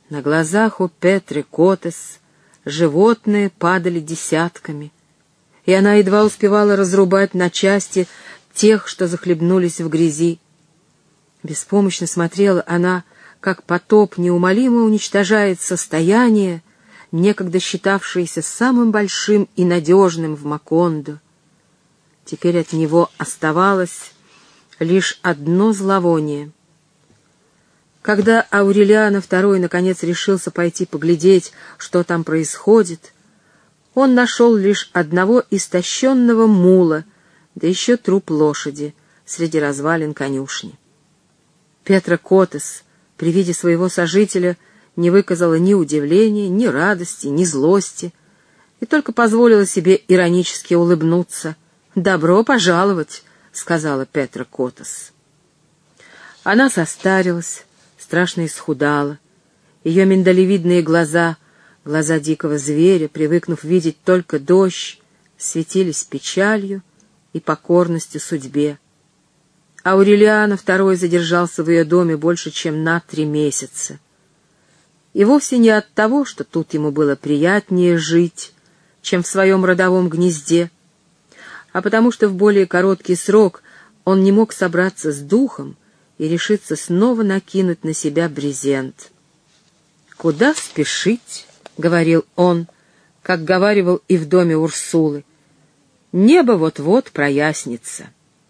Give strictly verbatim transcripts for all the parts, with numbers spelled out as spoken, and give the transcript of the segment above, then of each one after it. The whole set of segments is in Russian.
На глазах у Петры Котес животные падали десятками, и она едва успевала разрубать на части тех, что захлебнулись в грязи. Беспомощно смотрела она, как потоп неумолимо уничтожает состояние, некогда считавшееся самым большим и надежным в Макондо. Теперь от него оставалось лишь одно зловоние. Когда Аурелиано второй наконец решился пойти поглядеть, что там происходит, он нашел лишь одного истощенного мула, да еще труп лошади среди развалин конюшни. Петра Котес при виде своего сожителя не выказала ни удивления, ни радости, ни злости, и только позволила себе иронически улыбнуться. «Добро пожаловать», — сказала Петра Котес. Она состарилась, страшно исхудала. Ее миндалевидные глаза, глаза дикого зверя, привыкнув видеть только дождь, светились печалью и покорностью судьбе. Аурелиано второй задержался в ее доме больше, чем на три месяца. И вовсе не от того, что тут ему было приятнее жить, чем в своем родовом гнезде, а потому что в более короткий срок он не мог собраться с духом и решиться снова накинуть на себя брезент. «Куда спешить?» — говорил он, как говаривал и в доме Урсулы. «Небо вот-вот прояснится».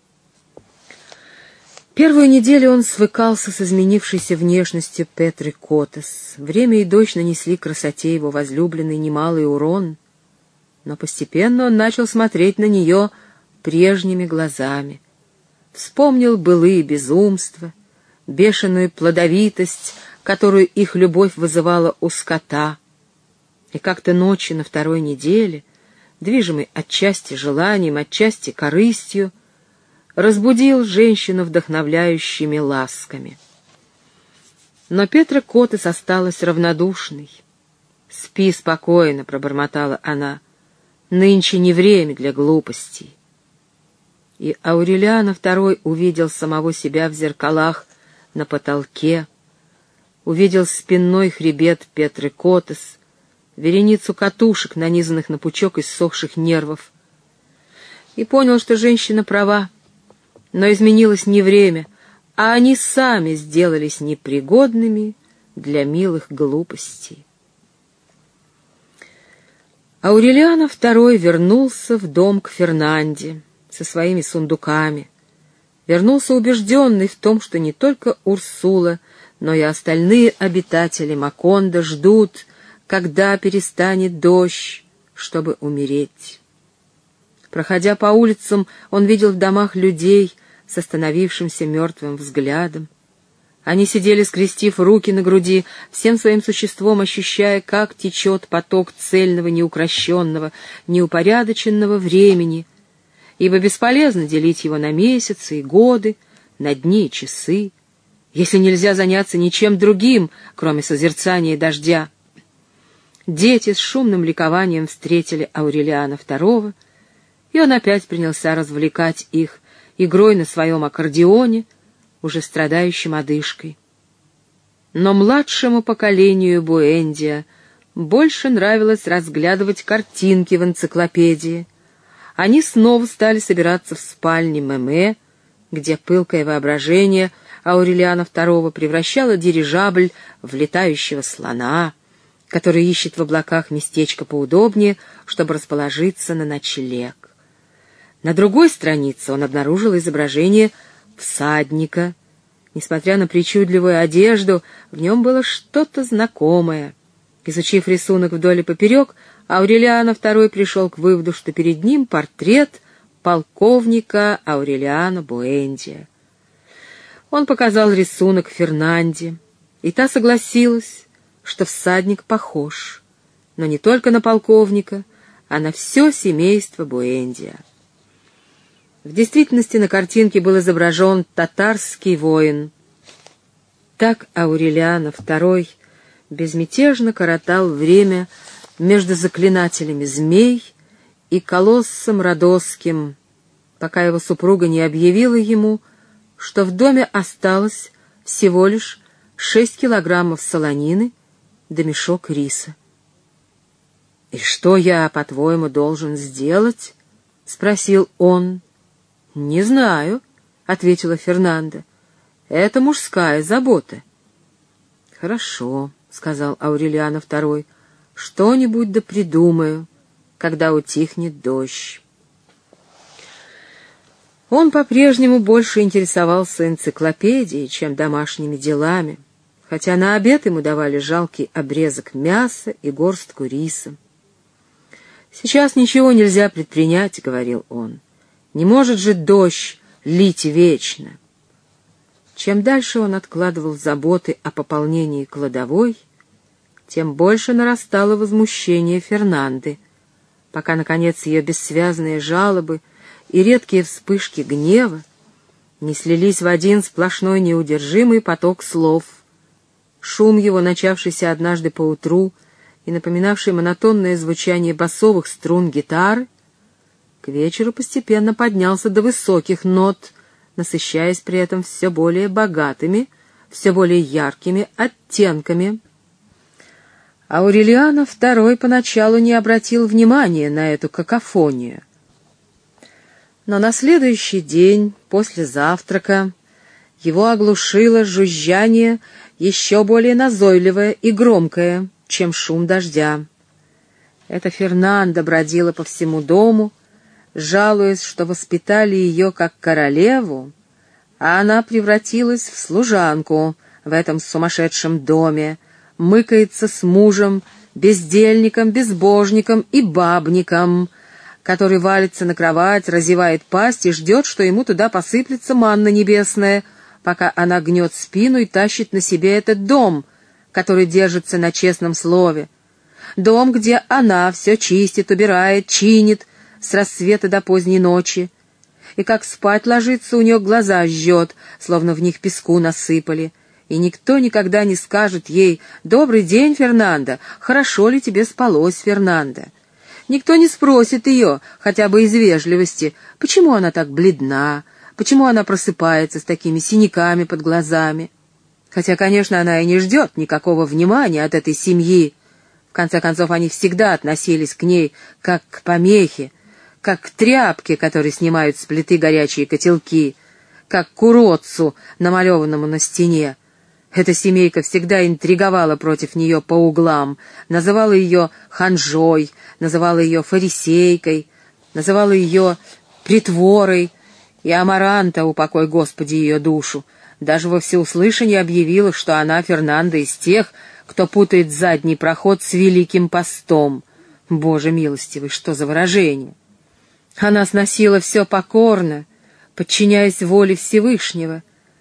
Первую неделю он свыкался с изменившейся внешностью Петры Котес. Время и дождь нанесли красоте его возлюбленной немалый урон, но постепенно он начал смотреть на нее прежними глазами. Вспомнил былые безумства, бешеную плодовитость, которую их любовь вызывала у скота. И как-то ночью на второй неделе, движимый отчасти желанием, отчасти корыстью, разбудил женщину вдохновляющими ласками. Но Петра Котес осталась равнодушной. «Спи спокойно», — пробормотала она, — «нынче не время для глупостей». И Аурелиано второй увидел самого себя в зеркалах на потолке, увидел спинной хребет Петры Котес, вереницу катушек, нанизанных на пучок иссохших нервов, и понял, что женщина права. Но изменилось не время, а они сами сделались непригодными для милых глупостей. Аурелиано второй вернулся в дом к Фернанде со своими сундуками. Вернулся убежденный в том, что не только Урсула, но и остальные обитатели Макондо ждут, когда перестанет дождь, чтобы умереть. Проходя по улицам, он видел в домах людей с остановившимся мертвым взглядом. Они сидели, скрестив руки на груди, всем своим существом ощущая, как течет поток цельного, неукрощенного, неупорядоченного времени, ибо бесполезно делить его на месяцы и годы, на дни и часы, если нельзя заняться ничем другим, кроме созерцания дождя. Дети с шумным ликованием встретили Аурелиано второго, и он опять принялся развлекать их игрой на своем аккордеоне, уже страдающим одышкой. Но младшему поколению Буэндиа больше нравилось разглядывать картинки в энциклопедии. Они снова стали собираться в спальне Мэмэ, где пылкое воображение Аурелиано второго превращало дирижабль в летающего слона, который ищет в облаках местечко поудобнее, чтобы расположиться на ночлег. На другой странице он обнаружил изображение всадника. Несмотря на причудливую одежду, в нем было что-то знакомое. Изучив рисунок вдоль и поперек, Аурелиано второй пришел к выводу, что перед ним портрет полковника Аурелиано Буэндиа. Он показал рисунок Фернанде, и та согласилась, что всадник похож, но не только на полковника, а на все семейство Буэндиа. В действительности на картинке был изображен татарский воин. Так Аурелиано второй безмятежно коротал время между заклинателями змей и колоссом Родосским, пока его супруга не объявила ему, что в доме осталось всего лишь шесть килограммов солонины да мешок риса. «И что я, по-твоему, должен сделать?» — спросил он. «Не знаю», — ответила Фернанда. «Это мужская забота». «Хорошо», — сказал Аурелиано второй, — «что-нибудь да придумаю, когда утихнет дождь». Он по-прежнему больше интересовался энциклопедией, чем домашними делами, хотя на обед ему давали жалкий обрезок мяса и горстку риса. «Сейчас ничего нельзя предпринять», — говорил он. «Не может же дождь лить вечно». Чем дальше он откладывал заботы о пополнении кладовой, тем больше нарастало возмущение Фернанды, пока, наконец, ее бессвязные жалобы и редкие вспышки гнева не слились в один сплошной неудержимый поток слов. Шум его, начавшийся однажды поутру и напоминавший монотонное звучание басовых струн гитары, к вечеру постепенно поднялся до высоких нот, насыщаясь при этом все более богатыми, все более яркими оттенками. Аурелиано второй поначалу не обратил внимания на эту какофонию. Но на следующий день, после завтрака, его оглушило жужжание еще более назойливое и громкое, чем шум дождя. Эта Фернанда бродила по всему дому, жалуясь, что воспитали ее как королеву, а она превратилась в служанку в этом сумасшедшем доме, мыкается с мужем, бездельником, безбожником и бабником, который валится на кровать, разевает пасть и ждет, что ему туда посыплется манна небесная, пока она гнет спину и тащит на себе этот дом, который держится на честном слове. Дом, где она все чистит, убирает, чинит с рассвета до поздней ночи. И как спать ложится, у нее глаза жжет, словно в них песку насыпали. И никто никогда не скажет ей: «Добрый день, Фернанда, хорошо ли тебе спалось, Фернанда?» Никто не спросит ее, хотя бы из вежливости, почему она так бледна, почему она просыпается с такими синяками под глазами. Хотя, конечно, она и не ждет никакого внимания от этой семьи. В конце концов, они всегда относились к ней как к помехе, как к тряпке, которой снимают с плиты горячие котелки, как к уродцу, намалеванному на стене. Эта семейка всегда интриговала против нее по углам, называла ее ханжой, называла ее фарисейкой, называла ее притворой, и Амаранта, упокой Господи ее душу, даже во всеуслышание объявила, что она, Фернанда, из тех, кто путает задний проход с Великим постом. Боже милостивый, что за выражение! Она сносила все покорно, подчиняясь воле Всевышнего.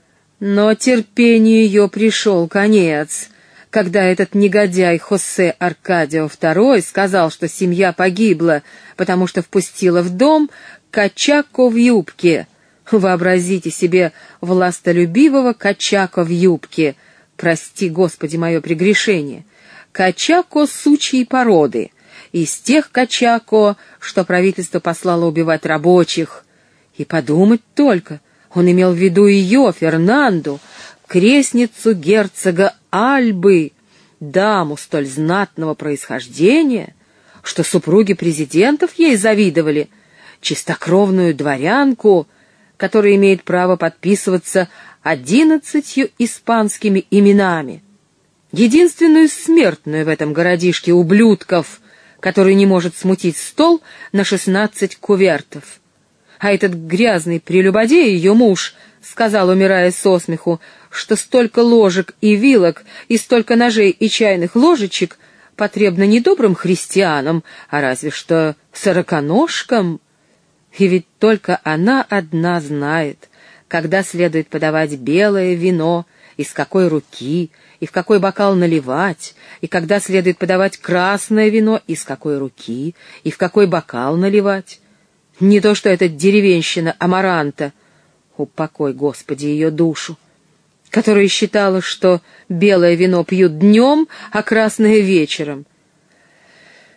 Но терпению ее пришел конец, когда этот негодяй Хосе Аркадио второй сказал, что семья погибла, потому что впустила в дом качако в юбке. Вообразите себе властолюбивого качако в юбке, прости, Господи, мое прегрешение, качако сучьей породы, из тех качако, что правительство послало убивать рабочих. И подумать только, он имел в виду ее, Фернанду, крестницу герцога Альбы, даму столь знатного происхождения, что супруги президентов ей завидовали, чистокровную дворянку, которая имеет право подписываться одиннадцатью испанскими именами, единственную смертную в этом городишке ублюдков, который не может смутить стол на шестнадцать кувертов. А этот грязный прелюбодей, ее муж, сказал, умирая со смеху, что столько ложек и вилок, и столько ножей и чайных ложечек потребно не добрым христианам, а разве что сороконожкам. И ведь только она одна знает, когда следует подавать белое вино, из какой руки, и в какой бокал наливать, и когда следует подавать красное вино, из какой руки, и в какой бокал наливать. Не то что эта деревенщина Амаранта, упокой, Господи, ее душу, которая считала, что белое вино пьют днем, а красное вечером.